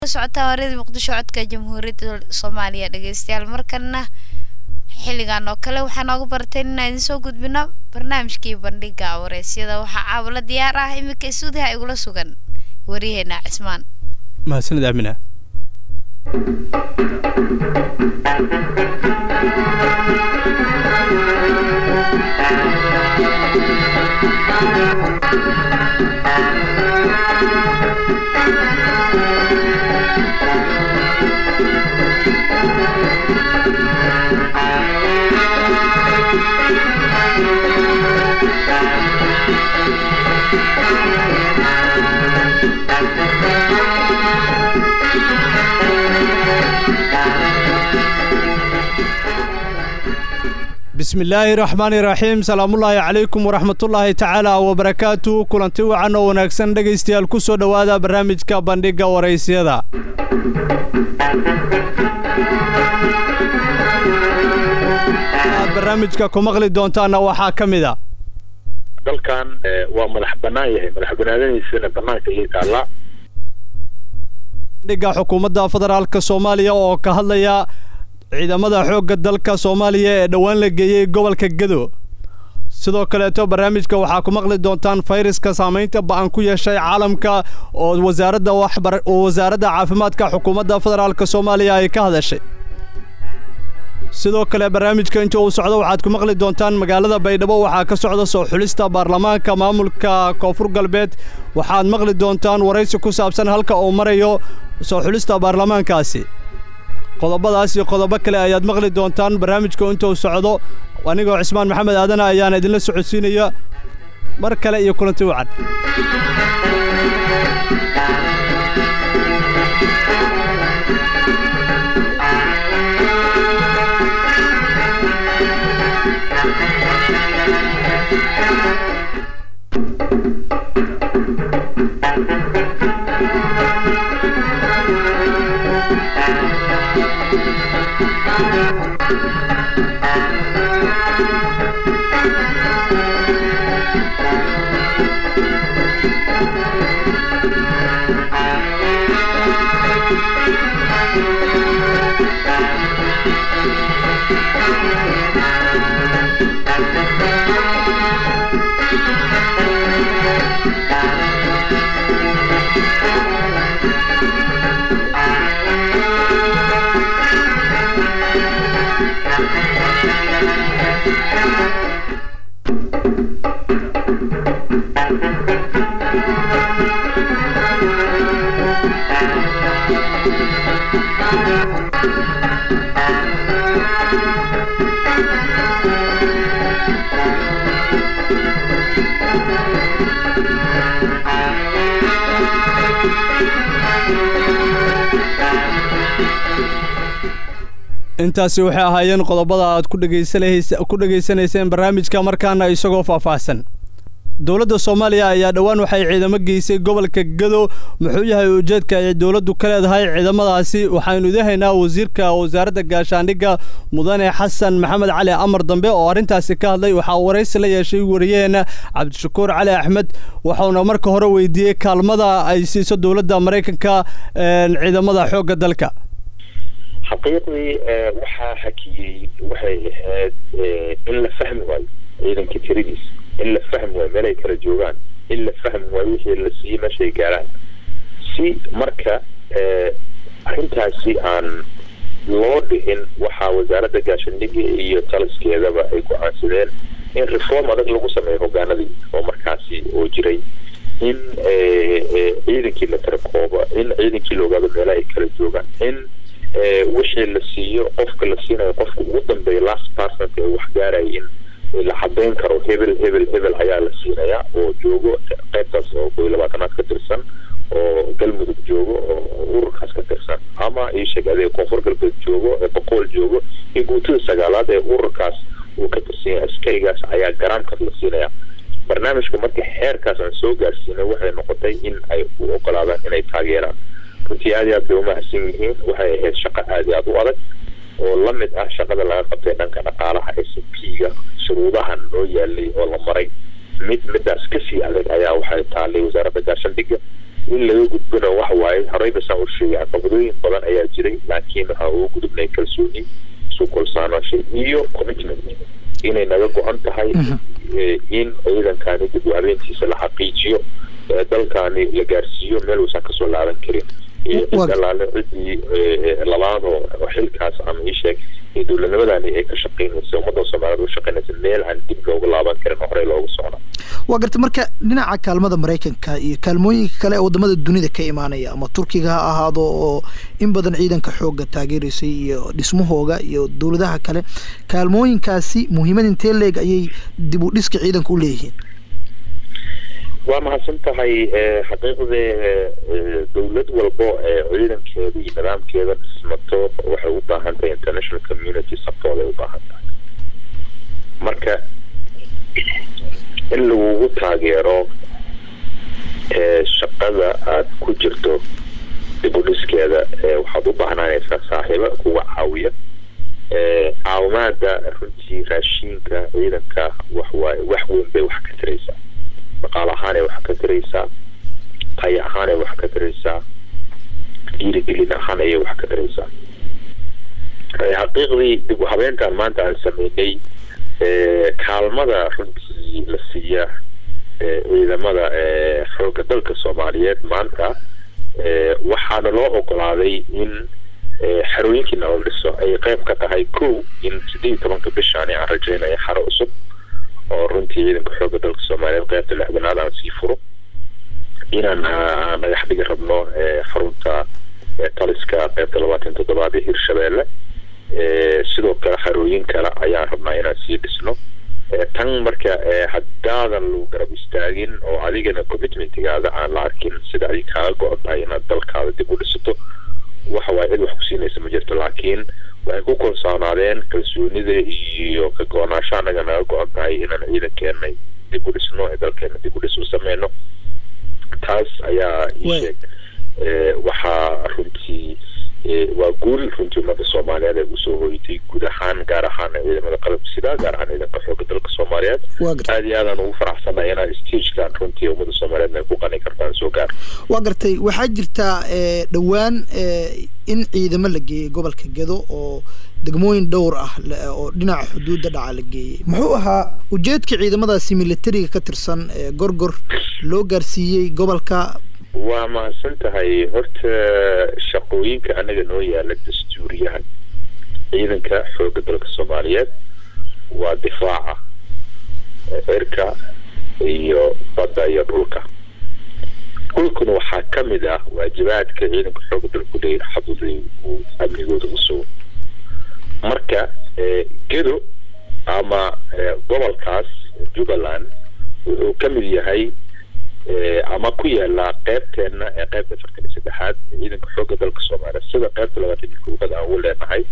socota wareed muqdisho codka jamhuuriyadda Soomaaliya dhageystayaal markana xilligan oo kale waxaan ugu bartay inaan idin soo gudbino barnaamijkii bandhiga wareysyada waxa caawila diyaar ah imika isuudaha igula sugan wariyeena Cismaan mahadsanid Amina بسم الله الرحمن الرحيم سلام الله عليكم ورحمة الله تعالى وبركاته كلنتي وعنا ونكسن دغيستيال كسو دوادا برنامجka bandhiga wareysyada barnaamijka ku maqli doontaana waxa kamida dalkan waa madax banaanadiisana banaanka iyo taala bandhiga xukuumadda federaalka Soomaaliya oo ka hadlaya ciidamada xoogga dalka Soomaaliya ee dhawaan la geeyay gobolka Gado sidoo kale barnaamijka waxa ku maqli doontaan fayraska saameynta baan ku yeeshay caalamka oo wasaaradda caafimaadka xukuumadda federaalka Soomaaliya ay ka hadashay sidoo kale barnaamijka inta uu socdo waxaad ku maqli doontaan magaalada Baydhabo waxa ka socda soo xulista baarlamaanka maamulka Koonfur Galbeed waxaad maqli doontaan wareysi ku saabsan halka uu marayo soo xulista baarlamaankaasi qodobadaas iyo qodobo kale ayaad maqli doontaan barnaamijka inta uu socdo anigoo Cismaan Maxamed Aadan ayaan idin la socodsiinaya mar kale iyo kulanti wacan intaasi waxay ahaayeen qodobada aad ku dhageysanayseen barnaamijka markaana isagoo faahfaahsan dawladda Soomaaliya ayaa dhawaan waxay ciidamo geysay gobolka Gado muxuu yahay ujeedka ay dawladdu ka leedahay ciidamadaasi waxaanu idahaynaa wasiirka wasaaradda gaashaandhigga mudane Xasan Maxamed Cali Amar dambe oo arintaasi ka hadlay waxa wareysi la yeeshay wariyeena Cabdishakuur Cali Axmed waxaana marka hore weydiiyay kaalmada ay siiso dawladda Mareykanka ciidamada xoogga dalka حقيقي وحا حكي وحي إلا فهم واي إذا كتيريس إلا فهم واي ملاي كرجوغان إلا فهم واي وحي إلا سي ماشي قاران سي مركا أنتها سي عن لودهن وحا وزارة قاشندقي إيو تالسكي هذا بأيكو عاسدين إن رفورم هذا لغو سميه قانا دي ومركاسي وجري إن إذا كي لتركوبا إن إذا كي لغادو ملاي كرجوغان إن wixii la siiyo qofka la siinayo qofka ugu dambeeya last person ee wax gaarayeen la xadeyn karo hebel ayaa la siinayaa oo joogo qaybtaas oo 22 ka tirsan oo galmudug joogo oo ururkaas ka tirsan ama ay sheegay Koonfur Galbeed joogo ee boqol joogo ee guutada sagaalaad ee ururkaas uu ka tirsan askarigaas ayaa garaanka la siinayaa barnaamijka markii xeerkaas aan soo gaarsiinay waxay noqotay in ay u ogolaadaan inay taageeraan runtii aad iyo aad bay u mahadsan yihiin waxay ahayd shaqo aad iyo aad u adag oo la mid ah shaqada laga qabtay dhanka dhaqaalaha SPga shuruudahan loo yaalay oo la maray midaas ka sii adag ayaa waxay taalay wasaaradda gaashaandhigga in laga gudbana waxa waaye horeyba saan u sheegay caqabadooyin badan ayaa jiray laakiin waxaa ugu gudubnay kalsooni isu kalsoonaansho iyo commitment inay naga go-an tahay in ciidankani dib u habeentiisa la xaqiijiyo dalkani la gaarsiiyo meel uusan kasoo laaban karin alaale ciddii labaad oo xilkaas ama ii sheeg dowladnimadani ay ka shaqeynaysa ummadda soomaaliyeed u shaqeynaysa meel aan dib loogu laaban karin oo horey loogu socda waa garta marka dhinaca kaalmada maraykanka iyo kaalmooyinka kale ee wadamada dunida ka imaanaya ama turkiga ha ahaado oo in badan ciidanka xooga taageeraysay iyo dhismahooga iyo dowladaha kale kaalmooyinkaasi muhiimad intee leeg ayay dib u dhiska ciidanka u leeyihiin waa mahadsan tahay xaqiiqdee dowlad walbo ciidankeeda iyo nidaamkeeda dhismato waxay u baahan tahay international community support ay u baahan tahay marka in lagugu taageero shaqada aad ku jirto dib u dhiskeeda waxaad u baahnanaysaa saaxiibo kuga caawiya caawimaada runtii raashiinka ciidanka waxwaaye wax weyn bay wax ka taraysaa dhaqaale ahaanay wax ka taraysaa tayo ahaanay wax ka taraysaa dhiirigelin ahaan ayay wax ka taraysaa xaqiiqdii dib u habeentan maanta aan sameynay kaalmada runtii la siiya ciidamada xooga dalka Soomaaliyeed maanta waxaana loo ogolaaday in xarooyinkii la dhiso ay qayb ka tahay in 18 bishaan aan rajaynaya xaro cusub oo runtii ciidanka xooga dalka Soomaaliyeed qaybta lixdanaad aan sii furo inaan dhagax dhigi rabno xarunta taliska qaybta 27 ee Hirshabeelle sidoo kale xarooyin kale ayaan rabnaa inaan sii dhisno tan marka haddaadan lagu garab istaagin oo adigana commitmentigaada aan la arkin sida ay kaaga go-antahay inaad dalkaada dib u dhisato waxa waaye cid wax ku siinaysa ma jirto laakiin waxay ku kalsoonaadeen kalsoonida iyo ka go-naansho annaga naga go-an tahay inaan ciidankeena dib u dhisno ee dalkeena dib u dhis u sameyno taas ayaa sheeg waxaa runtii waa guul runtii ummadda Soomaaliyeed ay usoo hoytay guud ahaan gaar ahaan ciidamada qalabka sida gaar ahaan ciidanka xooga dalka Soomaaliyeed aad iyo aad aan ugu faraxsanahay inaan stage-kan runtii ummadda Soomaaliyeed ay ku qani kartaan soo gaar waa gartay waxaa jirta dhawaan in ciidamo la geeyay gobolka Gedo oo degmooyin dhowr ah oo dhinaca xuduudda dhaca la geeyay muxuu ahaa ujeedka ciidamadaasi militariga ka tirsan gorgor loo gaarsiiyay gobolka waa mahadsan tahay horta shaqooyinka anaga noo yaala dastuuriyahan ciidanka xooga dalka Soomaaliyeed waa difaaca cirka iyo badda iyo dhulka dhulkuna waxaa ka mid ah waajibaadka ciidanka xooga dalku leeyahay xaduudii uu amnigooda u sugo marka Gedo ama gobolkaas Jubbaland wuxuu ka mid yahay ama ku yaala qaybteena ee qaybta 43aad ciidanka xooga dalka Soomaaliyeed sida qaybta 21aad aan ugu leenahay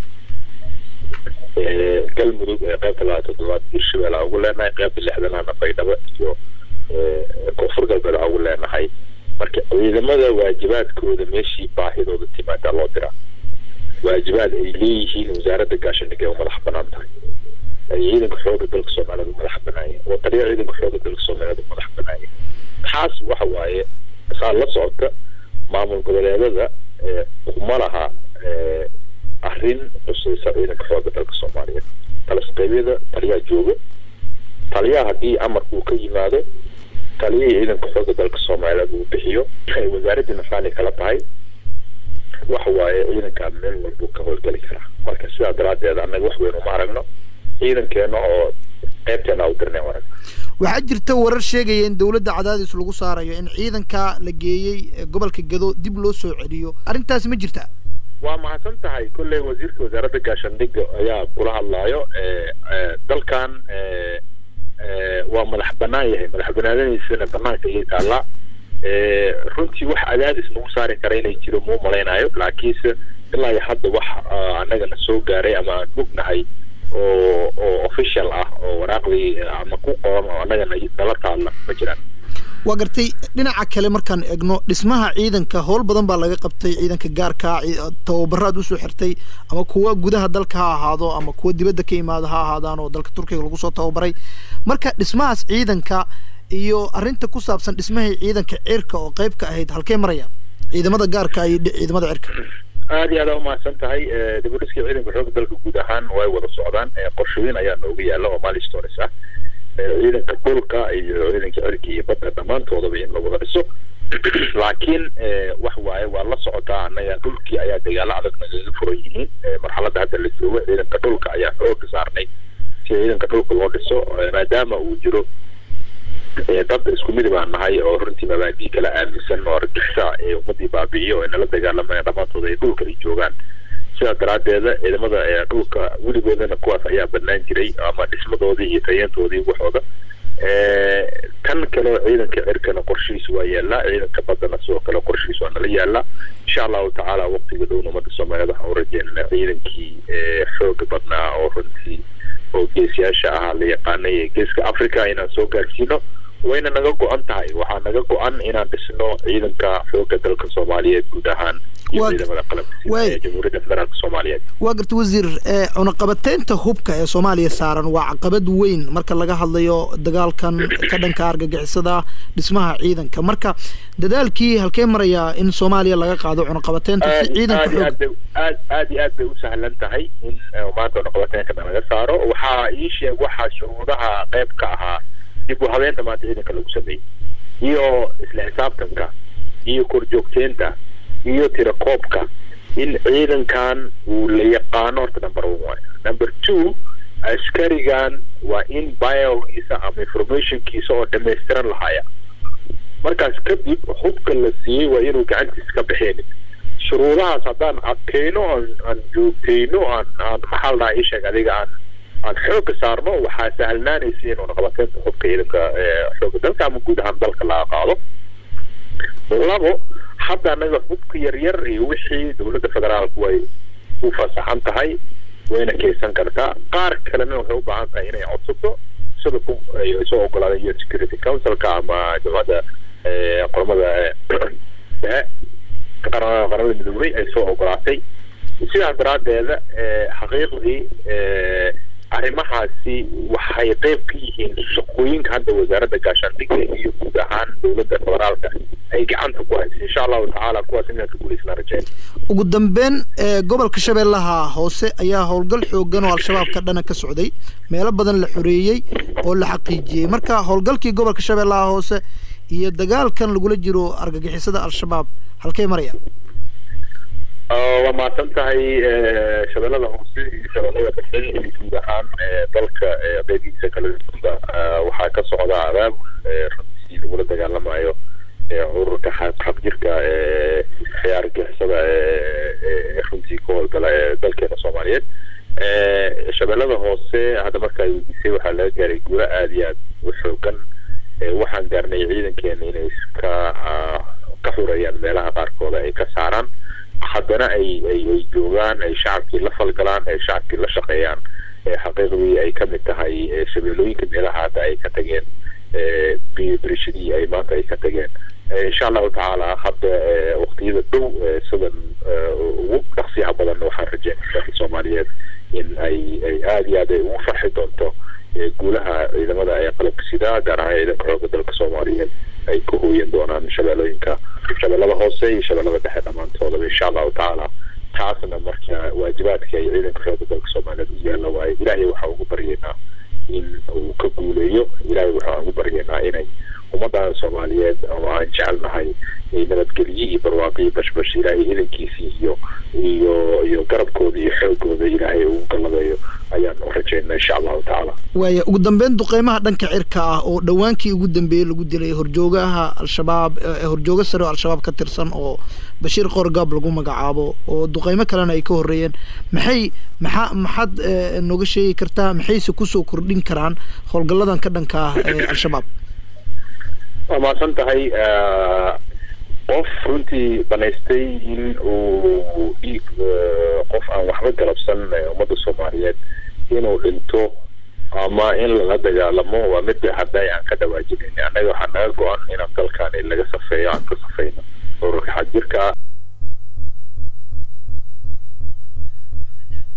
galmudug ee qaybta 27aad Hirshabeelle aan ugu leenahay qaybta 60aadna Baydhabo iyo koonfur galbeed aan ugu leenahay marka ciidamada waajibaadkooda meeshii baahidooda timaada loo diraa waajibaad ay leeyihiin wasaaradda gaashaandhigga ee madax banaan tahay ciidanka xooga dalka Soomaaliyeed madax banaaya oo taliya ciidanka xooga dalka Soomaaliyeed madax banaaya taas waxa waaye saar la socota maamul goboleedada kuma laha arrin cusub ciidanka xooga dalka Soomaaliyeed talasqeybada taliya jooga taliya haddii amar uu ka yimaado taliya ciidanka xooga dalka Soomaaliyeed uu bixiyo wasaaradda nafani kala tahay waxa waaye ciidanka meel walba ka howlgali kara marka sidaa daraadeed annaga wax weyn uma aragno ciidankeena oo qaybteena u dirnay warag waxaa jirta warar sheegaya in dawladda cadaadis lagu saarayo in ciidanka la geeyay gobolka Gedo dib loo soo celiyo arrintaas ma jirta waa mahadsan tahay kulley wasiirka wasaaradda gaashaandhigga ayaa kula hadlayo dalkan waa madax banaan yahay madax banaanadiisana banaanka iyo taala runtii wax cadaadis lagu saari kara inay jiro muu malaynayo laakiinse ilaa iyo hadda wax annaga na soo gaaray ama aan ognahay oo official ah oo waraaqdii ama ku qoran oo annaga nala taalla ma jiraan waa gartay dhinaca kale markaan eegno dhismaha ciidanka howl badan baa laga qabtay ciidanka gaarka tababaraad u soo xirtay ama kuwa gudaha dalka ha ahaado ama kuwa dibadda ka imaada ha ahaadaan oo dalka Turkiga lagu soo tababaray marka dhismahaas ciidanka iyo arrinta ku saabsan dhismaha ciidanka cirka oo qayb ka ahayd halkee maraya ciidamada gaarka iyo ciidamada cirka aad iyo aad u mahadsan tahay dib u dhiska ciidanka xoogga dalka guud ahaan way wada socdaan qorshooyin ayaa nooga yaala oo milestones ah ciidanka dhulka iyo ciidanka cirka iyo badda dhammaantoodaba in la wada dhiso laakiin wax waaye waa la socotaa annaga dhulkii ayaa dagaalo adag nagaga furan yihiin marxaladda hadda la joogo ciidanka dhulka ayaa xoogga saarnay si ciidanka dhulka loo dhiso maadaama uu jiro dad isku mid baan nahay oo runtii mabaadii kala aaminsan oo argixisa ummadii baabi'iyo oo nala dagaalamaya dhammaantood ay dhulka ay joogaan sidaa daraaddeeda ciidamada dhulka weligoodana kuwaas ayaa bannaan jiray ama dhismadoodii iyo tayeentadoodii waxooda kan kale ciidanka cirkana qorshihiisa waa yaallaa ciidanka baddana sidoo kale qorshihiisa waa nala yaallaa insha allahu tacaala waqtiga dhowna ummadda soomaaliyeed waxaan u rajeynana ciidankii xooga badnaa oo runtii oo geesiyaasha ahaa la yaqaanay ee geeska africa inaan soo gaarsiino wayna naga go-an tahay waxaa naga go-an inaan dhisno ciidanka xooga dalka soomaaliyeed guud ahaan iyo ciidamada qalabka sida jamhuuriyadda federaalka soomaaliyeed waa garta wasiir cunaqabateynta hubka ee soomaaliya saaran waa caqabad weyn marka laga hadlayo dagaalkan ka dhanka argagixisada dhismaha ciidanka marka dadaalkii halkee marayaa in soomaaliya laga qaado cunaqabateynta si ciidanka xoog aad iyo aad bay u sahlan tahay in maanta cunaqabateynka laga saaro waxaa ii sheeg waxaa shuruudaha qayb ka ahaa dib u habeenta maanta ciidanka lagu sameeyey iyo isla xisaabtanka iyo korjoogteynta iyo tirakoobka in ciidankan uu la yaqaano horta number 1 number 2 askarigan waa in biogiisa ama informationkiisa oo dhammaystiran lahaya markaas kadib hubka la siiyey waa inuu gacantiisa ka bixeenin shuruudahaas haddaan adkayno aan joogtayno aan maxaa la dhahaa ii sheeg adiga aan xoogga saarno waxaa sahlanaanaysa inuu cunaqabateynta hubka ciidanka xoogga dalka ama guud ahaan dalka laga qaado labo hadda anaga hubka yaryar iyo wixii dowladda federaalku way u fasaxan tahay wayna kaysan kartaa qaar kalena waxay u baahan tahay inay codsato sida ay soo ogolaadeen UN Security Councilka ama jamcadda qormada qaramada midoobay ay soo ogolaatay sidaas daraaddeeda xaqiiqdii arrimahaasi waxay qayb ka yihiin shaqooyinka hadda wasaaradda gaashaandhigga iyo guud ahaan dowladda federaalka ay gacanta ku hayso insha allahu tacaala kuwaas inaan ka guulaysnaa rajayn ugu dambeyn gobolka shabeellaha hoose ayaa howlgal xoogan oo al-shabaab ka dhana ka socday meelo badan la xoreeyey oo la xaqiijiyey marka howlgalkii gobolka shabeellaha hoose iyo dagaalkan lagula jiro argagixisada al-shabaab halkee maraya waa mahadsan tahay shabeellada hoose iyo shabeellada dhexe iyo guud ahaan dalka qeybihiisa kala duwanba waxaa ka socda abaabul runtii lagula dagaalamayo ururka xaqjirka argagixisada runtii ka howlgala dalkeena soomaaliyeed shabeellada hoose hadda marka ay weydiisay waxaa laga gaaray guulo aada iyo aad u xoogan waxaan gaarnay ciidankeena inay ka xurayaan meelaha qaarkooda ay ka saaraan haddana ay joogaan ay shacabkii la falgalaan ay shacabkii la shaqeeyaan xaqiiqdii ay ka mid tahay shabeellooyinka meelaha hadda ay ka tageen birishadii ay maanta ay ka tageen insha allahu tacaala hadda waqtiyada dhow sidan ugu dhaqsiyaha badan waxaan rajeynaa soomaaliyeed in ay aada iyo aad ay ugu farxi doonto guulaha ciidamada ay qalabka sidaa gaar ahaan ciidanka xoogga dalka soomaaliyeed ay ka hooyan doonaan shabeellooyinka shabeellada hoose iyo shabeellada dhexe dhammaantoodaba insha allahu tacaala taasna marka waajibaadka ay ciidanka xoogga dalka soomaaliyeed u yaalla waaye ilaahay waxaan ugu baryaynaa in uu ka guuleeyo ilaahay waxaan ugu baryaynaa inay ummaddan soomaaliyeed oo aan jecelnahay nabadgelye iyo barwaaqo iyo bashbash ilaahay idankiisii iyo garabkooda iyo xoogooda ilaahay ugu galabeeyo ayaan u rajaynaa insha allahu tacaala waaya ugu dambeyn duqeymaha dhanka cirka ah oo dhawaankii ugu dambeeyey lagu dilay horjoogaha al-shabaab horjooga sare oo al-shabaab ka tirsan oo bashiir qorgaab lagu magacaabo oo duqeymo kalena ay ka horreeyeen maxaad nooga sheegi kartaa maxayse kusoo kordhin karaan howlgalladan ka dhanka ah al-shabaab waa mahadsan tahay qof runtii banaystay in uu dhiig qof aan waxba galabsan ummadda soomaaliyeed inuu dhinto ama in lala dagaalamo waa mid hadday aan ka dhawaajinayna annaga waxaa naga go-an inaan dalkaani laga safeeyo aan ka safeyno ururka xagjirka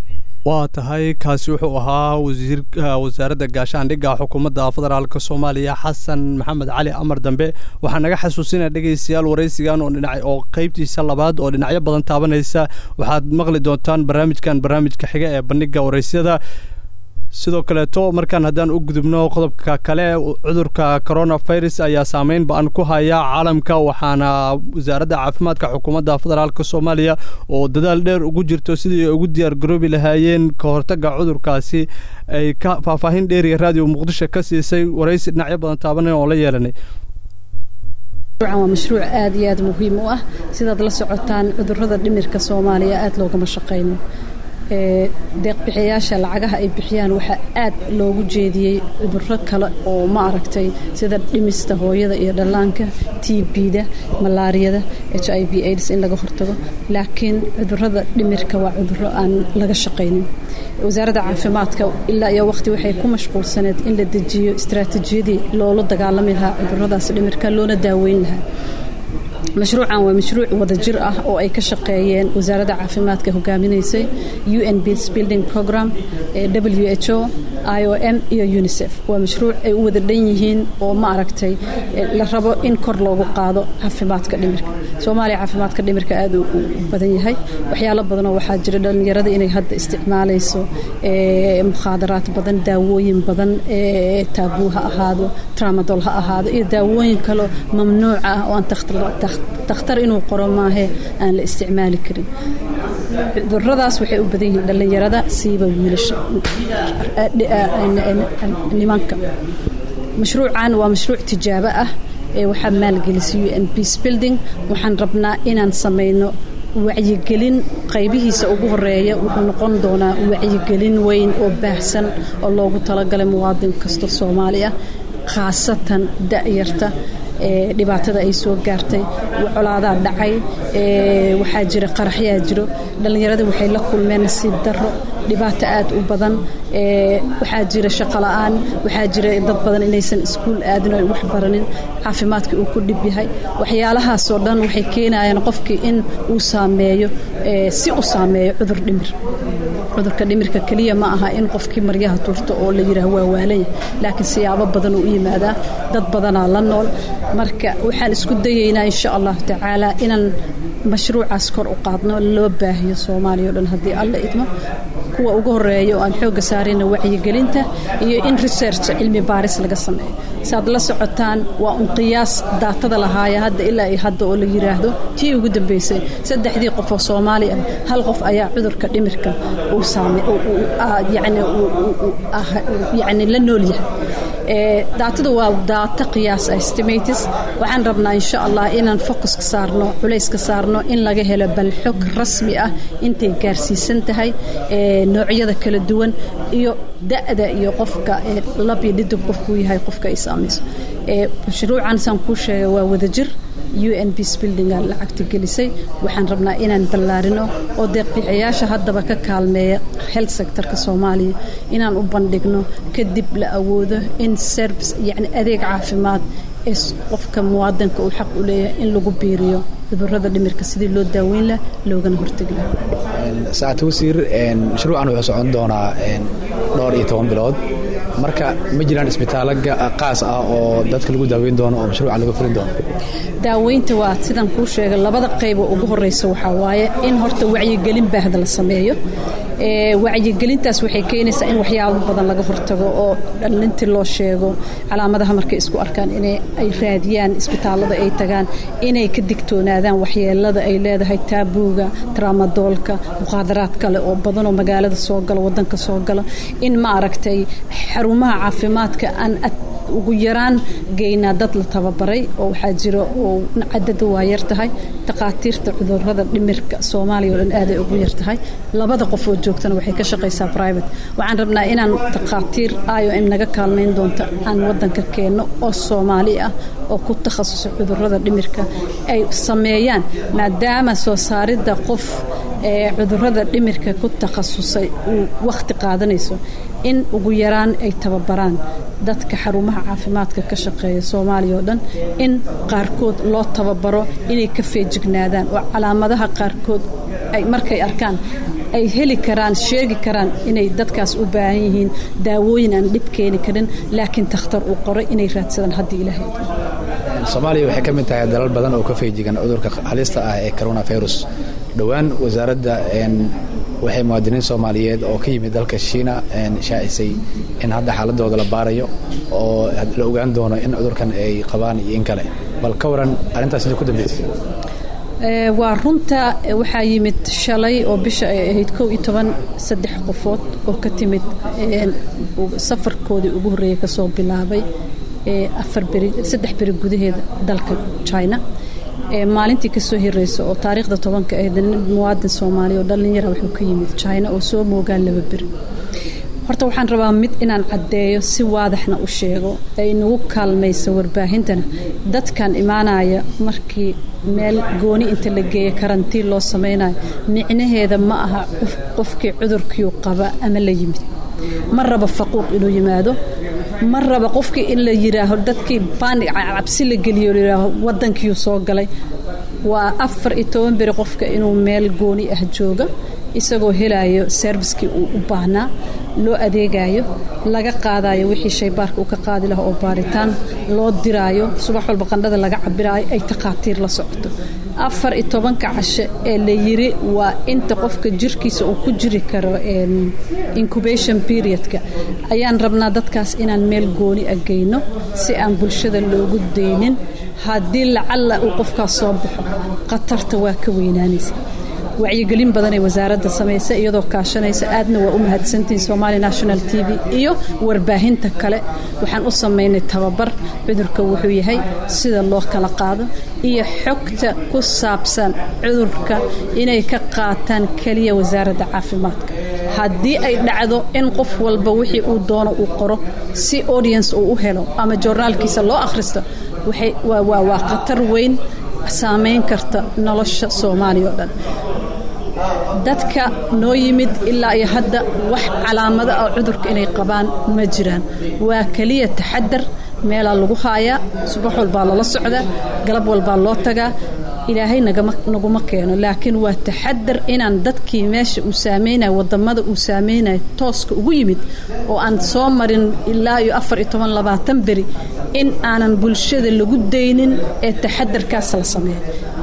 waa tahay kaasi wuxuu ahaa wasiirka wasaaradda gaashaandhigga xukuumadda federaalka Soomaaliya Xasan Maxamed Cali Amar Dambe waxaa naga xasuusinaa dhageystayaal wareysigan oo dhinac oo qaybtiisa labaad oo dhinacyo badan taabanaysa waxaad maqli doontaan barnaamijka xiga ee bandhiga wareysiyada sidoo kale markaan haddaan u gudubno qodobka kale cudurka coronavirus ayaa saameyn ba'an ku haya caalamka waxaana wasaaradda caafimaadka xukuumadda federaalka Soomaaliya oo dadaal dheer ugu jirto sidii ugu diyaar garoobi lahaayeen ka hortagga cudurkaasi ay ka faahfaahin dheer iyo raadiyo Muqdisho ka siisay wareysi dhinacyo badan taabanay oo la yeelanay waa mashruuc aad iyo aad muhiim u ah sidaad la socotaan cudurrada dhimirka Soomaaliya aad loogama shaqeyno deeq bixiyaasha lacagaha ay bixiyaan waxa aad loogu jeediyay cudurro kale oo ma aragtay sida dhimista hooyada iyo dhallaanka TB-da malaariyada HIV/AIDS in laga hortago laakiin cudurrada dhimirka waa cudurro aan laga shaqeynin wasaaradda caafimaadka ilaa iyo waqti waxay ku mashquulsaneed in la dejiyo istiraatiijiyadii loola dagaalami lahaa cudurradaas dhimirka loona daaweyn lahaa mashruucan waa mashruuc wadajir ah oo ay ka shaqeeyeen wasaaradda caafimaadka hogaaminaysay UN Peace Building Program WHO IOM iyo UNICEF waa mashruuc ay u wada dhan yihiin oo ma aragtay la rabo in kor loogu qaado caafimaadka dhimirka Soomaaliya caafimaadka dhimirka aad u badan yahay waxyaalo badan oo waxaa jira dhalinyarada inay hadda isticmaalayso mukhadaraad badan daawooyin badan taabuu ha ahaado tramadol ha ahaado iyo daawooyin kale mamnuuc ah oo aan takhtar inuu qoro maahe aan la isticmaali karin cudurradaas waxay u badan yihiin dhalinyarada siiba wiilasha nimanka mashruucan waa mashruuc tijaabo ah waxaa maalgelisay UN Peace Building waxaan rabnaa inaan sameyno wacyigelin qaybihiisa ugu horeeya wuxuu noqon doonaa wacyigelin weyn oo baahsan oo loogu talagalay muwaadin kasta Soomaali ah khaasatan da'yarta dhibaatada ay soo gaartay colaadaha dhacay waxaa jira qaraxyaa jiro dhalinyarada waxay la kulmeen nasiib darro dhibaato aad u badan waxaa jira shaqo la'aan waxaa jira dad badan inaysan iskuul aadin oo wax baranin caafimaadka uu ku dhib yahay waxyaalahaas oo dhan waxay keenayaan qofkii in uu saameeyo cudur dhimir cudurka dhimirka kaliya ma aha in qofkii maryaha turto oo la yiraahdo waa waalay laakiin siyaabo badan uu yimaada dad badan la nool marka waxaan isku dayaynaa insha Allah tacaala inaan mashruucaas kor u qaadno loo baahiyo Soomaaliya oo dhan hadii alla idmo kuwa ugu horeeyo aan xooga saarayna wacyigelinta iyo in research cilmi baaris laga sameeyo saad la socotaan waa qiyaas daatada lahaaya hadda ilaa ay hadda oo la yiraahdo tii ugu dambeysay 3 qof oo Soomaali ah hal qof ayaa cudurka dhimirka uu yani la nool yahay daatada waa daata qiyaas estimates waxaan rabnaa insha Allah inaan focus ka saarno culays ka saarno in laga helo bal xog rasmi ah intay gaarsiisan tahay noocyada kala duwan iyo da'da iyo qofka lab iyo dhidib qofku yahay qofka ay saamayso mashruucan san ku sheegay waa wadajir UN Peace Building lacagta gelisay waxaan rabnaa inaan ballaarino oo deeq bixiyaasha haddaba ka kaalmeeya health sector-ka Soomaaliya inaan u bandhigno kadib la awoodo in service yani adeeg caafimaad ee qofka muwaadinka uu xaq u leeyahay in lagu biiriyo cudurrada dhimirka sidii loo daaweyn lahaa loogana hortagi lahaa saacad wasiir mashruucan wuxuu socon doonaa 12 bilood marka ma jiraan isbitaallo qaas ah oo dadka lagu daaweyn doono oo mashruuca laga fulin doono daaweynta waa sidaan kuu sheegay labada qayb oo ugu horeysa waxa waaye in horta wacyigelin baahda la sameeyo wacyigelintaas waxay keenaysaa in waxyaabo badan laga hortago oo dhalintii loo sheego calaamadaha markay isku arkaan inay ay raadiyaan isbitaallada ay tagaan inay ka digtoonaadaan waxyeelada ay leedahay taabuuga tramadolka muqaadaraad kale oo badan oo magaalada soo gala wadanka soo gala in ma aragtay xarumaha caafimaadka aan ugu yaraan geynaa dad la tababaray oo waxaa jira oo cadada waa yar tahay taqaatiirta cudurrada dhimirka Soomaaliya oo dhan aad ay ugu yar tahay labada qof oo joogtana waxay ka shaqeysaa private waxaan rabnaa inaan taqaatiir IOM naga kaalmeyn doonto aan wadanka keeno oo Soomaali ah oo ku takhasus cudurrada dhimirka ay sameeyaan maadaama soo saaridda qof cudurrada dhimirka ku takhasusay uu waqti qaadanayso in ugu yaraan ay tababaraan dadka xarumaha caafimaadka ka shaqeeya Soomaaliya oo dhan in qaarkood loo tababaro inay ka feejignaadaan oo calaamadaha qaarkood ay markay arkaan ay heli karaan sheegi karaan inay dadkaas u baahan yihiin daawooyin aan dhib keeni karin laakiin takhtar uu qoray inay raadsadaan haddii ilaahay Soomaaliya waxay ka mid tahay dalal badan oo ka feejigan cudurka halista ah ee coronavirus dhawaan wasaaradda waxay muwaadiniin Soomaaliyeed oo ka yimid dalka Shiina shaacisay in hadda xaaladooda la baarayo oo la ogaan doono in cudurkan ay qabaan iyo in kale bal ka waran arintaas ku dambeysay waa runta waxaa yimid shalay oo bisha ay ahayd 11 saddex qofood oo ka timid safarkoodii ugu horeeyay ka soo bilaabay saddex beri gudaheeda dalka China maalintii ka soo hireyso oo taariikhda 10 ahayd muwaadin Soomaali oo dhalinyaro wuxuu ka yimid China oo soo moogaan 2 beri horta waxaan rabaa mid inaan cadeeyo si waadaxna u sheego ay nagu kaalmayso warbaahintana dadkan imaanaya markii meel gooni inta la geeyo karantiin loo sameeyay micnaheeda ma aha qofkii cudurkii qaba ama la yimid ma raba faquuq inuu yimaado ma raba qofkii in la yiraahdo dadkii panic cabsi la geliyo wadankii soo galay waa 14 beri qofka inuu meel gooni ah jooga isagoo helayo servicekii uu u baahnaa loo adeegayo laga qaadayo wixii shaybaarka uu ka qaadi lahaa oo baaritaan loo diraayo subax walba qandhada laga cabiraayo ay taqaatiir la socoto 14 casho ee la yiri waa inta qofka jirkiisa uu ku jiri karo incubation periodka ayaan rabnaa dadkaas inaan meel gooni ageyno si aan bulshada loogu deynin haddii lacala uu qofkaas soo baxo qatarta waa ka weynaanaysa wacyigelin badan ee wasaaradda sameysay iyadoo kaashanaysa aadna waa u mahadsantiin Somali National TV iyo warbaahinta kale waxaan u sameynay tababar cudurka wuxuu yahay sida loo kala qaado iyo xogta ku saabsan cudurka inay ka qaataan kaliya wasaaradda caafimaadka haddii ay dhacdo in qof walba wixii uu doono uu qoro si audience uu u helo ama journalkiisa loo akhristo waa qatar weyn saameyn karta nolosha Soomaaliya oo dhan dadka noo yimid ilaa iyo hadda wax calaamado ah cudurka inay qabaan ma jiraan waa kaliya taxadar meel lagu haayaa subax walba la socda galab walba loo tagaa ilaahay naguma keeno laakiin waa taxadar inaan dadkii meesha uu saameeyay wadamada uu saameeyay tooska ugu yimid oo aan soo marin ilaa iyo 14-20 beri in aanan bulshada lagu deynin ee taxadarkaas la sameeyo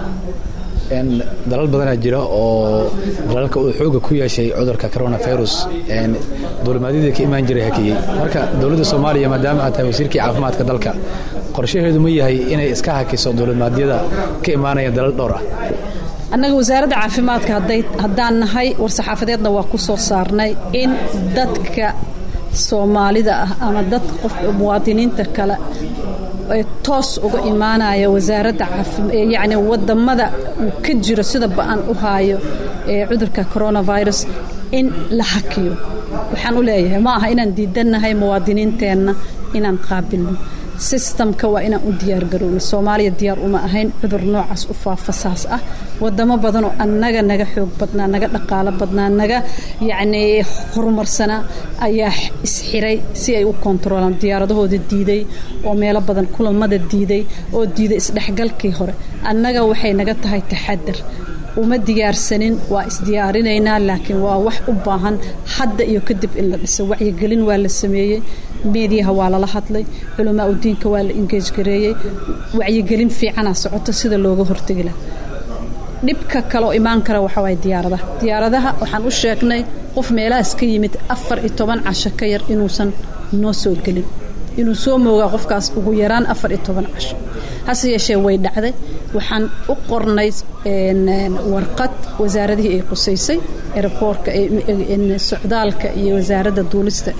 dalal badan jira oo dalalka uu xooga ku yeeshay cudurka coronavirus dowladnimada ka imaan jiray hakiyay marka dawladda Soomaaliya maadaama ay tahay wasiirkii caafimaadka dalka qorshaheedu ma yahay inay iska hakiso dowladnimada ka imaanaya dalal dhowr ah annaga wasaaradda caafimaadka haddaan nahay war saxaafadeedna waa ku soo saarnay in dadka Soomaalida ah ama dad qof muwaadiniinta kale toos uga imaanaya wasaaradda caafimaadka yani wadamada ka jira sida baan u haayo cudurka coronavirus in la hakiyo waxaan u leeyahay ma aha inaan diidanahay muwaadiniinteena inaan qaabilno systemka waa inaan u diyaar garowno Soomaaliya diyaar uma ahayn cudur noocaas u faafasaas ah wadamo badan oo annaga naga xoog badnaa naga dhaqaale badnaa naga yani horumarsana ayaa isxiray si ay u kontroolaan diyaaradahooda diiday oo meelo badan kulamada diiday oo diiday isdhexgalkii hore annaga waxay naga tahay taxadar uma diyaarsanin waa isdiyaarinaynaa laakiin waa wax u baahan hadda iyo kadib in la dhiso wacyigelin waa la sameeyay meediyaha waa la hadlay culamaa u diinka waa la engage gareeyay wacyigelin fiican socoto sida looga hortagi lahaa dhibka kale oo imaan kara waxa way diyaaradaha waxaan u sheegnay qof meelahaas ka yimid 14 casho ka yar inuusan noo soo gelin inuu soo moogaa qofkaas ugu yaraan 14 casho hase yeeshee way dhacday waxaan u qornay warqad wasaaradii ay qusaysay airportka socdaalka iyo wasaaradda duulista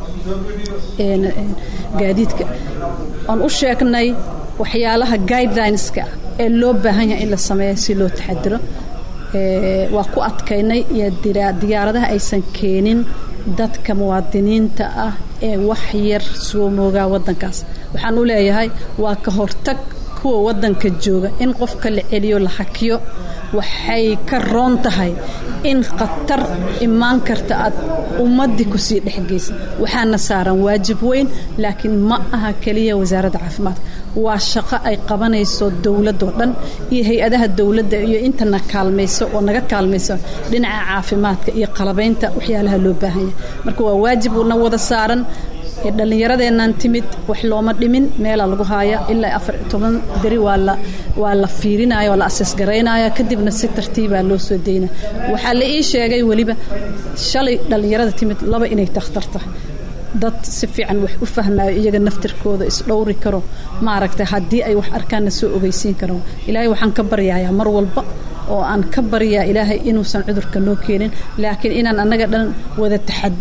gaadiidka aan u sheegnay waxyaalaha guidelineska ee loo baahan yahay in la sameeyo si loo taxadiro waa ku adkaynay iyo diyaaradaha aysan keenin dadka muwaadiniinta ah ee wax yar soo moogaa wadankaas waxaan u leeyahay waa ka hortag kuwa wadanka jooga in qofka la celiyo la hakiyo waxay ka roon tahay in khatar imaan karta aad ummadii kusii dhexgeysa waxaana saaran waajib weyn laakiin ma aha kaliya wasaaradda caafimaadka waa shaqo ay qabanayso dowladoo dhan iyo hay-adaha dowladda iyo intana kaalmayso oo naga kaalmayso dhinaca caafimaadka iyo qalabaynta waxyaalaha loo baahan yahay marka waa waajib una wada saaran dhalinyaradeenan timid wax looma dhimin meela lagu haaya ilaa 14 beri waa la fiirinaya la assess gareynaya kadibna si tartiib ah loo soo deeyna waxa la ii sheegay waliba shalay dhalinyarada timid laba inay takhtarta dad si fiican wax u fahmaayo iyaga naftirkooda is dhowri karo ma aragtay haddii ay wax arkaan soo ogeysiin karo ilaahay waxaan ka baryayaa mar walba oo aan ka baryaa ilaahay inuusan cudurka noo keenin laakiin inaan anaga dhan wada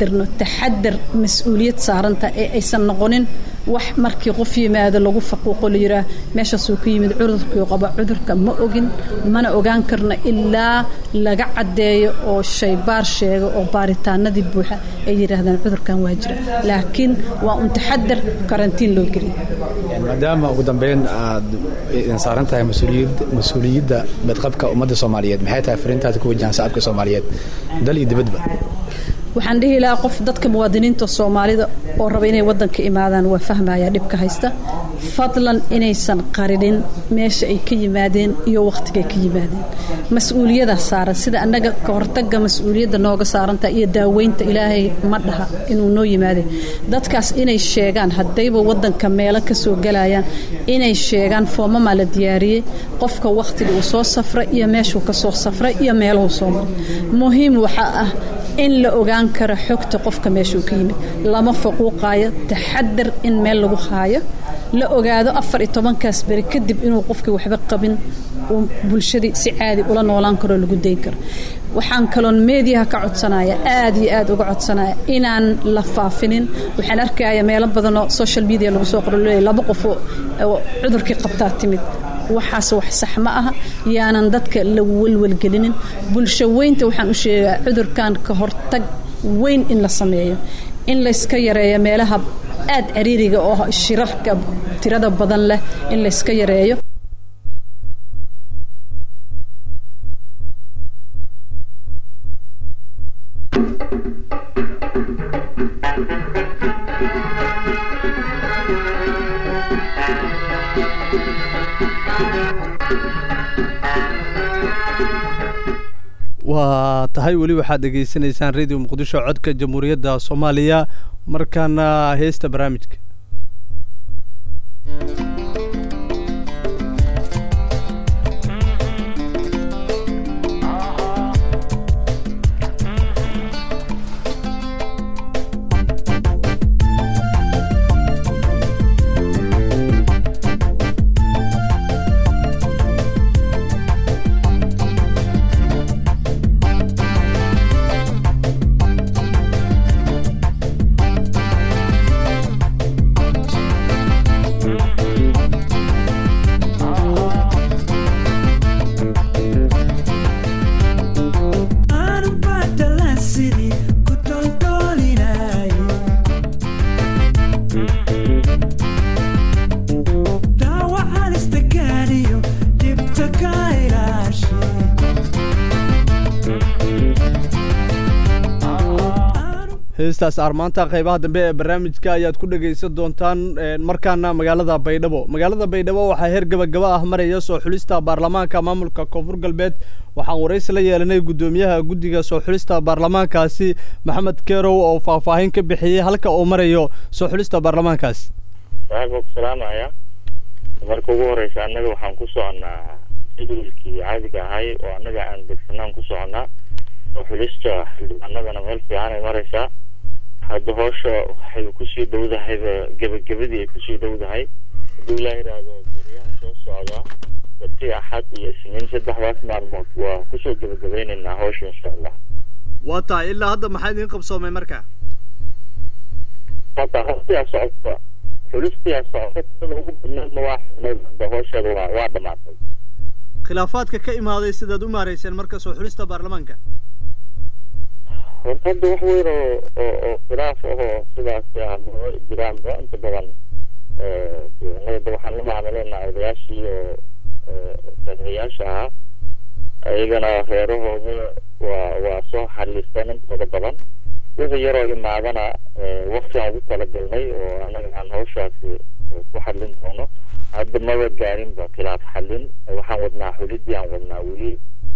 taxadar mas'uuliyad saaranta ee aysan noqonin wax markii qof yimaado lagu faquuqo la yiraa meeshaas uu ka yimid cudurkii qaba cudurka ma ogin mana ogaan karna ilaa laga cadeeyo oo shaybaar sheego oo baaritaanadii buuxa ay yiraahdaan cudurkan waa jira laakiin waa un taxadar karantiin loo geliyo maadaama ugu dambeyn aad saaran tahay mas'uuliyadda badqabka ummadda Soomaaliyeed maxay tahay fariintaada ku wajahan shacabka Soomaaliyeed dal iyo dibadba waxaan dhihi lahaa qof dadka muwaadiniinta Soomaalida oo raba inay wadanka imaadaan waa fahmaya dhibka haysta fadlan inaysan qarinin meesha ay ka yimaadeen iyo waqtiga ay ka yimaadeen mas'uuliyadda saaran sida anaga ka hortagga mas'uuliyadda nooga saaranta iyo daaweynta Ilaahay ma dhaha inuu noo yimaado dadkaas inay sheegaan hadayba wadanka meelo ka soo galayaan inay sheegaan foomama la diyaariyay qofka waqtiga uu soo safray iyo meeshuu ka soo safray iyo meeluhu soo maray muhiim waxa ah in la ogaan karo xogta qofka meeshuu ka yimid lama faquuqayo taxadar in meel lagu haayo la ogaado 14 kaas bari kadib inuu qofkii waxba qabin oo bulshadii si caadi ula noolaan karo lagu deyn karo waxaan kaloon meediyaha ka codsanaya aad iyo aad uga codsanaya inaan la faafinin waxaan arkayaa meelo badan oo social media lagu soo qoray laba qof oo cudurkii qabtaa timid waxaas wax sax ma aha yaanan dadka la walwalgelinin bulsho weynta waxaan u sheegaa cudurkan ka hortag weyn in la sameeyo in la iska yareeyo meelaha aad ciriiriga oo shirarka tirada badan leh in la iska yareeyo waa tahay weli waxaad dhageysanaysaan radio muqdisho codka jamhuuriyadda Soomaaliya markaana heesta barnaamijka heestaas armaanta qaybaha dambe ee barnaamijka ayaad ku dhageysan doontaan markaana magaalada Baydhabo waxaa heer gabagaba ah maraya soo xulista baarlamaanka maamulka Koonfur Galbeed waxaan wareysi la yeelanay gudoomiyaha guddiga soo xulista baarlamaankaasi Maxamed Kerow oo faahfaahin ka bixiyay halka uu marayo soo xulista baarlamaankaas salaamaya marka ugu horeysa anaga waxaan ku soconaa jadwalkii caadiga ahay oo anaga aan degsanaan ku soconaa soo xulista xildhibaanadana meel fiican ay maraysaa hadda hoosha waxay ku sii dhowdahay gabagabadii ay ku sii dhowdahay haduu la yiraahdo guriyaha soo socda waqti axad iyo isniin saddexdaas maalmood waa ku soo gabagabeynaa hoosha insha Allah waa tahay ilaa hadda maxay idin qabsoomay markaa hadda socodka xulistii socodka ugu badnaa waa hoosha waa dhamaatay khilaafaadka ka imaaday sidaad u maareyseen marka soo xulista baarlamaanka horta wax weyn oo khilaaf oo sidaas jiraan inta badan waxaan la macaamilaynaa odayaashii oo taageerayaasha ahaa ayagana reerahooda waa soo xalisteen intooda badan wixii yaroo imaadana waqtigaan ugu talagalnay oo anaga aan hawshaasi ku xallin doono hadda maba gaarinba khilaaf xallin waxaan wadnaa xulidii aan wadnaa weli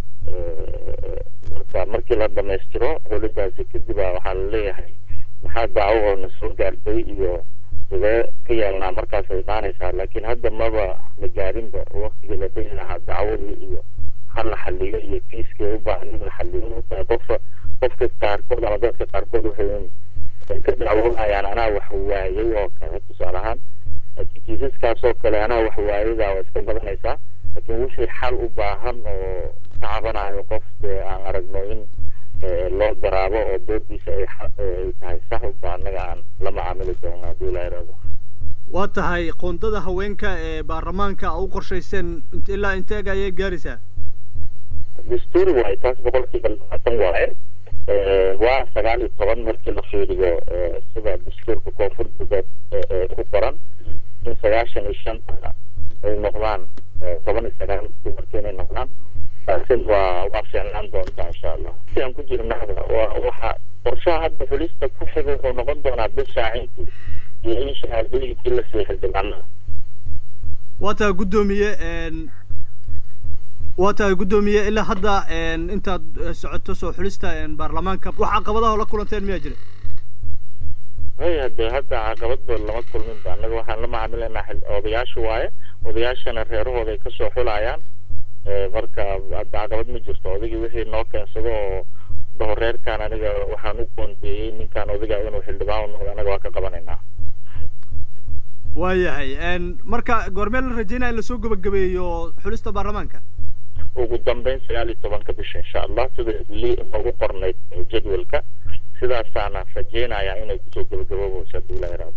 markii la dhamaystiro xulidaasi kadib waxaa la leeyahay maxaa dacwo na soo gaartay iyo sidee ka yeelnaa markaas ay imaanaysaa laakiin hadda maba la gaarinba waqtigii la dhihi lahaa dacwadii iyo hal la xalliyo iyo kiiskii u baahan in la xalliyo qofka qaarkood ama dadka qaarkood waxay ka dacwoonayaan anaa wax waayay oo kale tusaale ahaan laakiin kiisaskaasoo kale anaa wax waayadaa waa iska badanaysaa laakiin wixii xal u baahan oo ka cabanayo qof aan aragno in loo garaabo oo doodiisa ay tahay sax u baa annaga aan la macaamili doono haddii la yidhaahdo waa tahay qoondada haweenka ee baarlamaanka u qorshayseen ilaa inteega ayay gaaraysaa dastuuri waaye taas 20% waaye waa 19 markii la fiiriyo sida dastuurka koonfur galbeed ku qoran in 95 ay noqdaan 19 dumarkii inay noqdaan laakiin waa fiicnaan doontaa insha allah si aan ku jirnaa waxa qorshaha hadda xulista ku xiga wuxuu noqon doonaa bishaacintii iyo in shahaadooyinkii la siixay damaanada waa tahay guddoomiye ilaa hadda intaad socoto soo xulista baarlamaanka wax caqabadaha la kulanteen miyaa jira hadda caqabadba lama kulmin ba annaga waxaan la macaamilaynaa odayaasha waaye odayaashana reerahooda ay kasoo xulayaan marka hadda caqabad ma jirto odaygii wixii noo keensado oo dhaho reerkaan aniga waxaan u qoondeeyey ninkaan odayga inuu xildhibaan noqdo anaga waa ka qabanaynaa waayahay marka goormee la rajeynaya in lasoo gabagabeeyo xulista baarlamaanka ugu dambeyn 19 bisha insha allah sida ugu qornayd jadwalka sidaasaana rajeynayaa inay kusoo gabagaboobayso haddii la yidhaahdo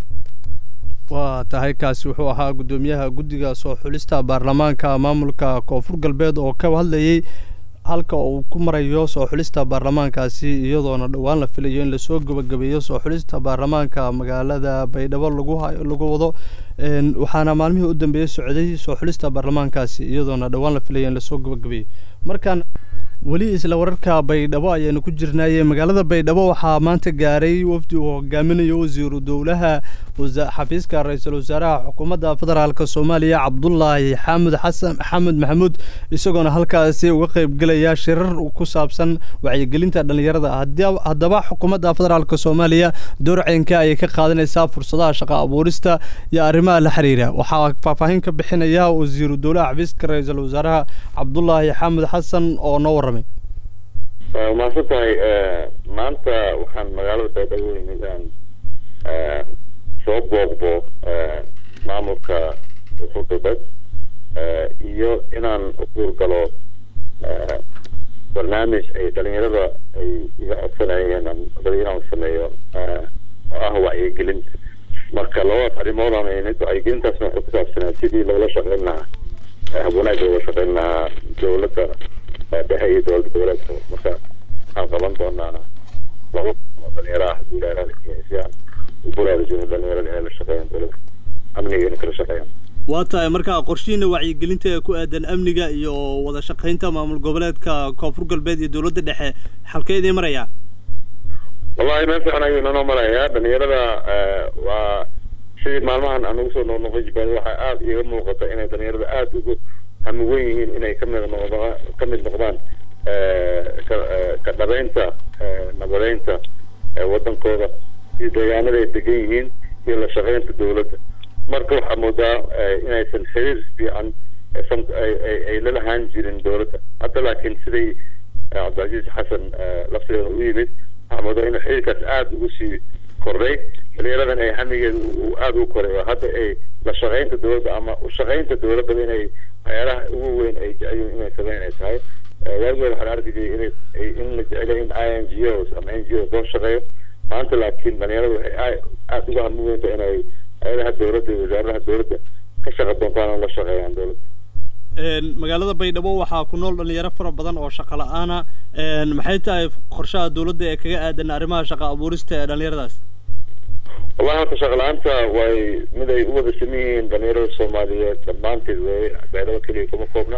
waa tahay kaasi wuxuu ahaa guddoomiyaha guddiga soo xulista baarlamaanka maamulka koonfur galbeed oo ka hadlayay halka uu ku marayo soo xulista baarlamaankaasi iyadoona dhawaan la filayo in lasoo gabagabeeyo soo xulista baarlamaanka magaalada baydhabo lagu wado waxaana maalmihii u dambeeyay socday soo xulista baarlamaankaasi iyadoona dhawaan la filayo in lasoo gabagabeeyo markaan weli isla wararka baydhabo ayaanu ku jirnaayey magaalada baydhabo waxaa maanta gaaray wafdi uu hogaaminayo wasiiru dowlaha xafiiska ra-iisul wasaaraha xukuumadda federaalka soomaaliya cabdullaahi xamed maxamuud isagoona halkaasi uga qaybgelaya shirar ku saabsan wacyigelinta dhallinyarada haddaba xukuumadda federaalka soomaaliya doorceynka ayay ka qaadanaysaa fursadaha shaqo abuurista iyo arrimaha la xiriira waxaa faahfaahin ka bixinaya wasiiru dowlaha xafiiska ra-iisul wasaaraha cabdullaahi xamed xasan oo noo warramay mahadsan tahay maanta waxaan magaalada baydhabo inaan soo booqdo maamulka koonfur galbeed iyo inaan u guurgalo barnaamij ay dhalinyarada ay iga codsanayeen inaan sameeyo oo ah wacyigelin marka labadaas arrimoodaan wacyigelintaasna waxay ku saabsanaa sidii loola shaqeyn lahaa wanaag loola shaqeyn lahaa dowladda dhexe iyo dowladda goboleedka marka waxaan qaban doonaa laba dhalinyaro ah si aan u baraarujino dhalinyarada inay la shaqeeyaan dowladda amniga inay kala shaqeeyaan waa tahay marka qorshihiina wacyigelinta ee ku aadan amniga iyo wada shaqeynta maamul goboleedka koonfur galbeed iyo dowladda dhexe halkee idin marayaa wallahi meel fiican ayuu inoo marayaa dhalinyarada waa sidii maalmahan aan ugu soo noqnoqon jibaad waxaa aada iiga muuqata inay dhalinyarada aada ugu hamugan yihiin inay ka mid noqdaan ka dhabeynta nabadeynta wadankooda iyo deegaanada ay degan yihiin iyo la shaqeynta dowladda marka waxaa moodaa inaysan xiriir fiican ay la lahaan jirin dowladda hadda laakiin siday cabdilcasiis xasan laftigeeda u yimid waxaa moodaa in xiriirkaas aada ugu sii kordhay dhalinyaradan ay hamigeeda aada u koray oo hadda ay la shaqeynta dowladda ama u shaqeynta dowladda inay waxyaalaha ugu weyn ay jecelyiin inay sameyn ay tahay waagigood waxaan arki jiray in la jecelay in INGOs ama NGOs loo shaqeeyo maanta laakiin dhalinyarada waxay aada uga hamu weynta inay hayadaha dowladda iyo wasaaradaha dowladda ka shaqa doontaan oo la shaqeeyaan dowladda magaalada baydhabo waxaa ku nool dhalinyaro fara badan oo shaqa la-aana maxay tahay qorshaha dowladda ee kaga aadan arrimaha shaqa abuurista ee dhalinyaradaas wallahi horta shaqa la-aanta way mid ay u wada saman yihiin dhalinyarada soomaaliyeed dhammaanteed wey baydhabo keliya kuma koobna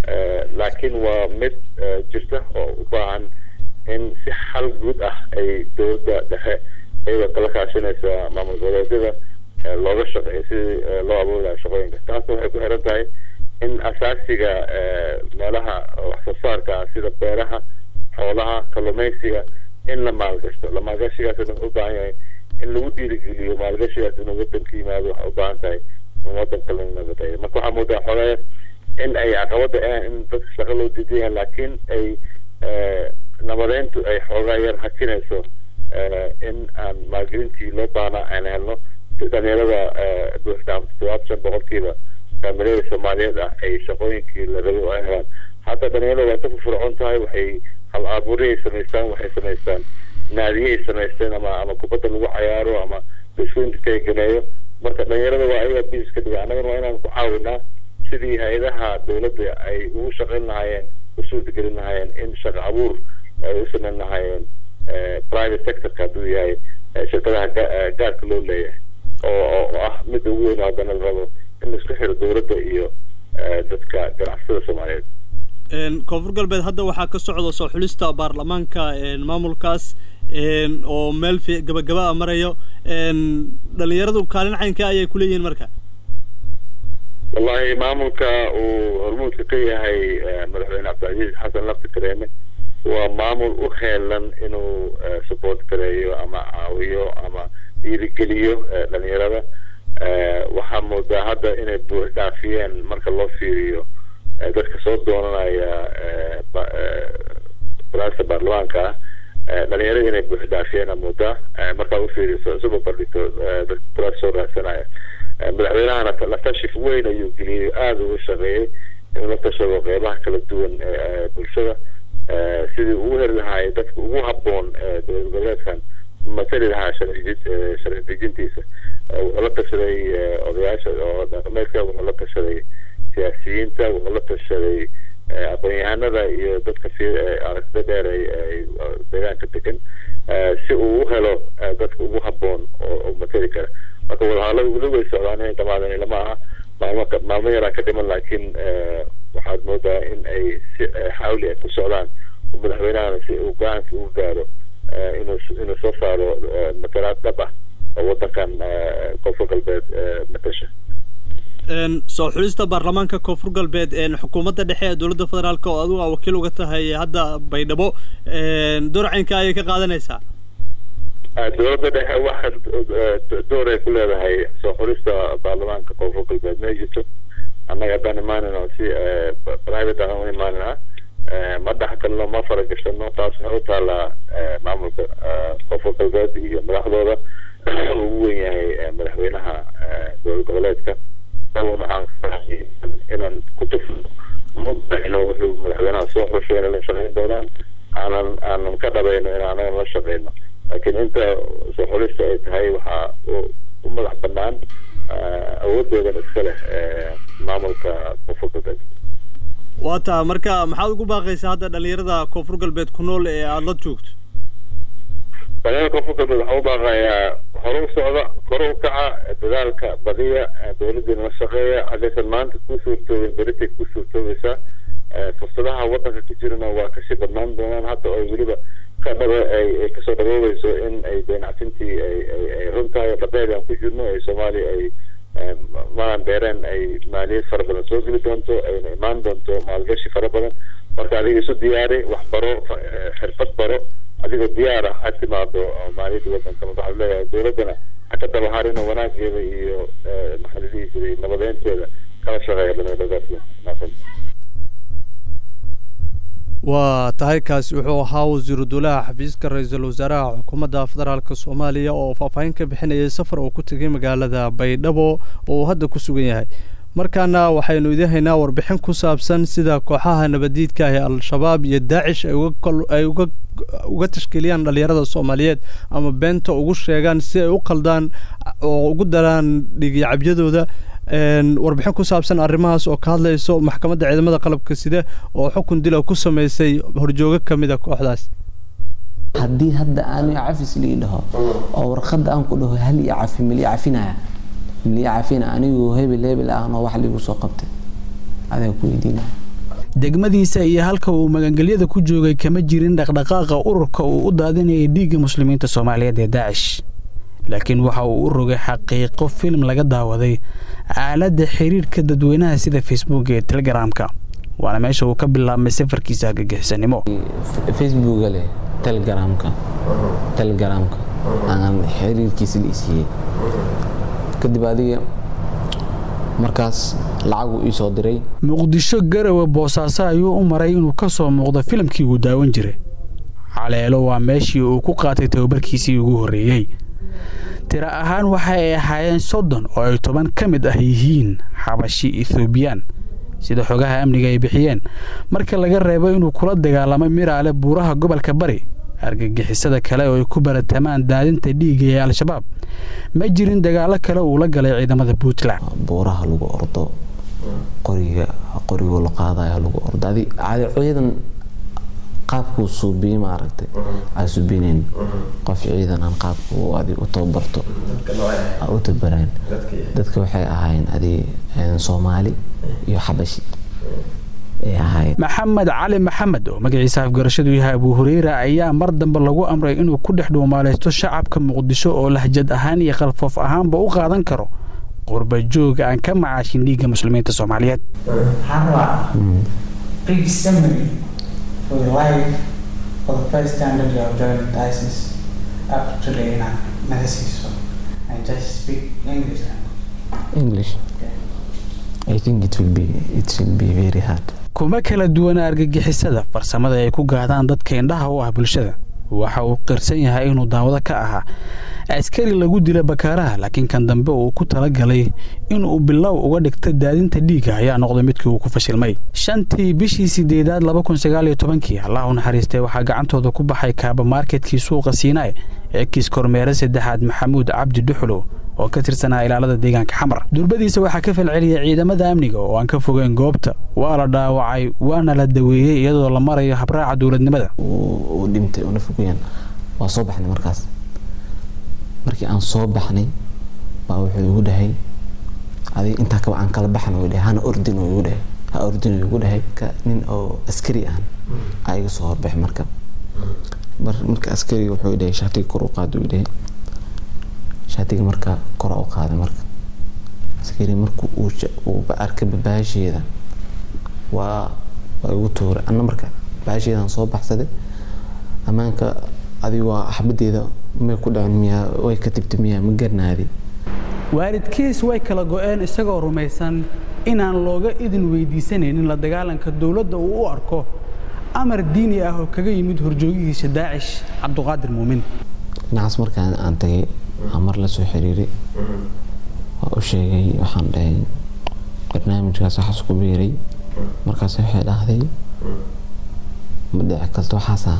laakiin waa mid jirta oo u baahan in si xal guud ah ay dowladda dhexe iyadoo kala kaashanaysa maamul goboleedyada looga shaqeeyo sidii loo abuuri lahaa shaqooyinka. taasna waxay ku xiran tahay in asaasiga meelaha wax soo saarka sida beeraha, xoolaha, kalluumaysiga in la maalgashto. maalgashigaas wuxuu u baahan yahay in lagu dhiirigeliyo maalgashigaas inuu wadanka yimaado. waxay u baahan tahay in wadanka la nabadeeyo. marka waxaa moodaa xoolaha in ay caqabada in dadka shaqo loo diidayan, laakiin ay nabadeyntu ay xoogaa yar hakinayso in aan maalgelintii loo baahnaa aan helno. dhalinyarada buuxdhaafsan boqolkiiba faamiliyada Soomaaliyeed ah ay shaqooyinkii la rabay oo ay helaan. hadda dhalinyarada waa ka furfurcoon tahay, waxay hal abuuriyay samaystaan, waxay samaystaan naadiyay samaystaan ama kubadda lagu cayaaro ama bulshooyinka kay ganeeyo. marka dhalinyarada waa ayaga business ka dhiga. annagana waa inaan ku caawinaa sidii hay-adaha dowladda ay ugu shaqayn lahaayeen, u suurtagelin lahaayeen in shaqo abuur ay u samayn lahaayeen private sectorka hadduu yahay shirkadaha gaarka loo leeyahay oo ah midda ugu weyn oo haddana la rabo in laisku xiro dowladda iyo dadka ganacsatada Soomaaliyeed. koonfur galbeed hadda waxaa ka socda soo xulista baarlamaanka maamulkaas oo meel gabagaba marayo. dhalinyaradu kaalin caynka ayay ku leeyihiin marka. wallahi maamulka uu hormuudka ka yahay madaxweyne Cabdilcasiis Xasan Lafti Kareeme waa maamul u heelan inuu support gareeyo ama caawiyo ama dhiirigeliyo dhalinyarada. waxaa moodaa hadda inay buux dhaafiyeen marka loo fiiriyo dadka soo doonanaya kuraasta baarlamaanka dhalinyarada inay buux dhaafiyeen moodaa markaa u fiiriyo suba bardhigto dadka kuraas soo raadsanaya. madaxweynahana la tashi weyn ayuu geliyey, aada uga shaqeeyey inuu la tashado qeybaha kala duwan ee bulshada sidii ugu heli lahaay dadka ugu habboon dowlad goboleedkan matali lahaa sharci dejintiisa. wuxuu la tashaday odayaasha oo dhaqameedka, wuxuu la tashaday siyaasiyiinta, wuxuu la tashaday aqoon-yahanada iyo dadka aragtida dheer deegaanka degan si uu u helo dadka ugu habboon oo matali kara. marka wadahaalada weli way socdaan, inay dhamaadeen lama aha. maalmo yaraa ka dhiman, laakiin waxaad moodaa in ay si xawli ay ku socdaan. madaxweynahana si uu go-aanka ugu gaaro inuu soo saaro matalaad dhab ah oo wadankan koonfur galbeed matasha. soo xulista baarlamaanka koonfur galbeed xukuumadda dhexe ee dowladda federaalka oo adigu wakiil uga tahay hadda Baydhabo, door caynka ayay ka qaadanaysaa. dowladda dhexe waxa door ay ku leedahay soo xulista baarlamaanka koonfur galbeed ma jirto. annaga haddaan imaanayno si private aan u imaanayna ma dhaxgalno, ma faragashano. taas waxay u taallaa maamulka koonfur galbeed iyo madaxdooda ugu weyn yahay madaxweynaha dowlad goboleedka. waxaan inaan ku tufno wuxuu madaxweynaha soo xushay inay la shaqeyn doonaan. aanan ka dhabayno in anaga la shaqeyno, laakiin inta soo xulista ay tahay waxaa u madax banaan awoodoodan iska leh maamulka koonfur galbeed. waa taa marka maxaad ugu baaqaysaa hadda dhalinyarada koonfur galbeed ku nool ee aada la joogto? dhalinyarada koonfur galbeed waxaa u baaqayaa hore u socda, kor u kaca, dadaalka badiya, dowladdiina la shaqeeya. haddaysan maanta ku suurtoobin beritay ku suurtoobaysaa. fursadaha wadanka ka jirana waa kasii badnaan doonaan. hadda ay weliba ay kasoo dhaboobeyso in ay deenacsintii ay runtahay dhabeed aan ku jirno ay Soomaaliya ay maan beereen ay maaliyad fara badan soo geli doonto, ayna imaan doonto maalgashi fara badan. marka adiga isu diyaari, wax baro, xirfad baro, adigoo diyaar ah had timaado maaliyadda wadanka. marka waxaa leeyahay dowladdana ha ka daba harino wanaageeda iyo maxaladihiisa iyo nabadeynteeda kala shaqeeya dhalinyarada. waa tahay kaasi wuxuu ahaa wasiiru dowlaha xafiiska ra-iisul wasaaraha xukuumadda federaalka Soomaaliya oo faahfaahin ka bixinayay safar uu ku tegay magaalada Baydhabo oo uu hadda ku sugan yahay. markaana waxaynu idin haynaa warbixin ku saabsan sida kooxaha nabadiidka ah ee Al-Shabaab iyo Daacish ay uga tashkiiliyaan dhalinyarada Soomaaliyeed ama beenta ugu sheegaan si ay u qaldaan oo ugu daraan dhigicabyadooda. warbixin ku saabsan arrimahaas oo ka hadlayso maxkamadda ciidamada qalabka sida oo xukun dil ku sameysay horjooga kamid ah kooxdaas. haddii hadda aanu cafis liidaho oo warqad aan ku dhaho hal iyo cafi mili cafinaya anigu hebel aan wax liigu soo qabtay adaa ku weydiinaa. degmadiisa iyo halka uu magangelyada ku joogay kama jirin dhaqdhaqaaqa ururka uu u daadinayay dhiigga muslimiinta Soomaaliyeed ee Daesh laakiin waxa uu u rogay xaqiiqo film laga daawaday aaladda xiriirka dadweynaha sida Facebook iyo Telegramka waana meesha uu ka bilaabmay safarkiisa argagixisanimo Facebook leh Telegramka aan xiriirkiisa isii kadib adiga markaas lacag uu soo diray Muqdisho Garowe Boosaaso ayuu u maray inuu ka soo muuqdo filimkii uu daawan jiray Caleelo waa meeshii uu ku qaatay tababarkiisii ugu horeeyay tira ahaan waxa ay ahaayeen 30 oo ay 10 kamid ah yihiin Xabashi Ethiopian sida xogaha amniga ay bixiyeen marka laga reebo inuu kula dagaalamay Miraale buuraha gobolka Bari argagixisada kale oo ay ku baratamaan daadinta dhiigga ee Al-Shabaab ma jirin dagaalo kale oo la galay ciidamada Puntland buuraha lagu ordo qoriga la qaadayo lagu ordaadi ciidan qaabku suubiye ma aragtay asubineen qof ciidan aan qaabku adi u tababarto oo tabaran dadka waxay ahaayeen adi Soomaali iyo Xabashi Maxamed Cali Maxamed oo magaciisa afgarashadu yahay Abu Hurayra ayaa mar dambe lagu amray inuu ku dhex dhuumaaleysto shacabka Muqdisho oo lahjad ahaan iyo qalfoof ahaanba u qaadan karo qurba joog aan ka macaashin dhiigga muslimiinta Soomaaliyeed for life for the first time that you have joined ISIS up to today in Nagasiso and just speak English. Yeah. I think it will be very hard. kuma kala duwan argagixisada farsamada ay ku gaadaan dadka indhaha u ah bulshada waxa uu qirsan yahay inuu daawada ka ahaa askari lagu dilay Bakaaraha laakiin kan dambe uu ku tala galay inuu bilow uga dhigto daadinta dhiigga ayaa noqday midkii uu ku fashilmay shantii bishii 8aad 2019 Allah u naxariistay waxa gacantooda ku baxay kaaba marketkii suuqa Siinay ee kiis kormeera saddexaad Maxamuud Cabdi Duxulo oo ka tirsanaa ilaalada deegaanka Xamar durbadiisa waxa ka falceliyay ciidamada amniga oo aan ka fogeyn goobta waa la dhaawacay waana la daweeyay iyadoo la marayo habraaca dawladnimada oo dhintay oo nafqiyaan waa soo baxnay markii aan soo baxnay baa wuxuu ugu dhahay adi inta ka aan kala baxno oo hana ordino ugu dhahay ka nin oo askari ah ay soo horbax marka askari wuxuu dhahay shaqti kor u qaado shaqtiga marka kor u qaado marka askari markuu uu arka baasheeda waa ugu tuuray anna marka baasheedan soo baxsaday amaanka adi waa xabadeeda ma ku dhacin miya way ka tibtimiya ma garnaadi waalidkiis way kala go'een isagoo rumaysan inaan looga idin weydiisanaynin la dagaalanka dawladda uu u arko amar diini ah oo kaga yimid horjoogihiisa Daesh Cabduqaadir Muumin naas markaan aan tagay amar la soo xiriiray oo u sheegay waxaan dhahay barnaamijkaas waxa isku biiray markaas waxay dhahday ma dhici karto waxaasa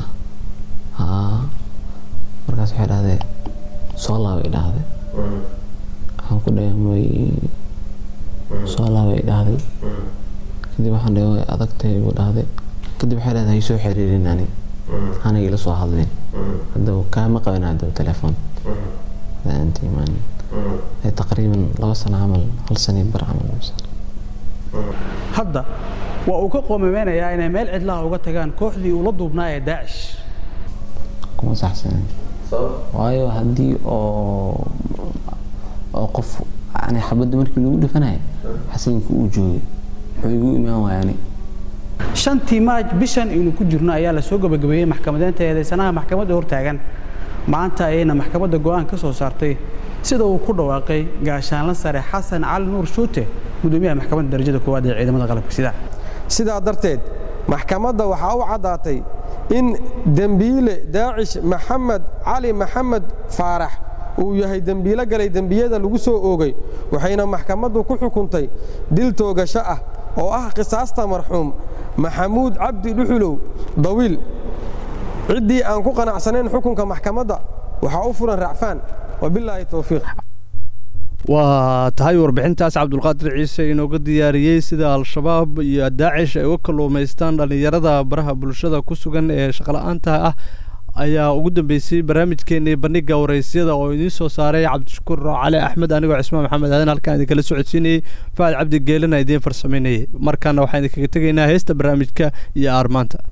markaas waxay dhahday soo laabay dhahday waxaan ku dhahay soo laabay dhahday kadib waxaan dhahay adagtay ugu dhahday kadib waxay dhahday soo xiriirin aniga ila soo hadleen hadda kaama qabanaa telefoon أنت من تقريبا 2 سنة عمل 1 سنة برعمل هذا وأوقع قومين يعني مال عدلها وقتها كوحدي ولضوا بناية داعش كم صح سنة وأيوة هدي أوقف يعني حبد مركي الأولى فناي حسين كوجوي حيقول ما هو يعني shantii maaj bishan inuu ku jirno ayaa la soo gabagabeeyay maxkamadeynta eedeysanaha maxkamadda hortaagan maanta ayayna maxkamadda go'aan ka soo saartay sida uu ku dhawaaqay gaashaanle sare Xasan Cali Nuur Shuute gudoomiyaha maxkamadda darajada koowaad ee ciidamada qalabka sida sidaa darteed maxkamadda waxa uu cadaatay in dambiile Daesh Maxamed Cali Maxamed Faarax uu yahay dambiile galay dambiyada lagu soo oogay waxayna maxkamaddu ku xukuntay dil toogasho ah oo ah qisaasta marxuum Maxamuud Cabdi Duxulow Dawiil cidii aan ku qanacsaneyn xukunka maxkamadda waxa uu furan racfaan wabillahi tawfiiq waa tahay warbixintaas Cabdulqaadir Ciise inooga diyaariyay sida Al-Shabaab iyo Daesh ay u kalluumaystaan dhalinyarada baraha bulshada ku sugan ee shaqo la'aanta ah ayaa ugu dambeysay barnaamijkeenii bandhiga waraysyada oo idiin soo saaray cabdishakuur cali axmed anigoo cismaan maxamed aadan halkaan idinkala socodsiinayay faad cabdi geelina idiin farsameynayay markaana waxaan idinkaga tegaynaa heesta barnaamijka iyo aarmaanta